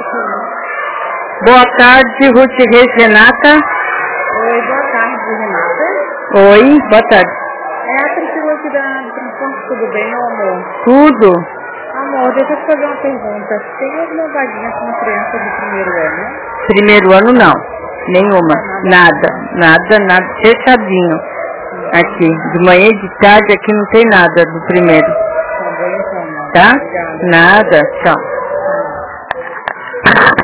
Boa tarde, Ruth Reis Renata. Oi, boa tarde, Renata. Oi, boa tarde. É a Priscila aqui do transporte, tudo bem, meu amor? Tudo. Amor, deixa eu te fazer uma pergunta. Tem alguma vaguinha com criança do primeiro ano? Primeiro ano não, nenhuma. Nada, fechadinho. Aqui, de manhã e de tarde aqui não tem nada do primeiro. Tá bom, então, amor. Tá? Obrigada. Nada, tchau.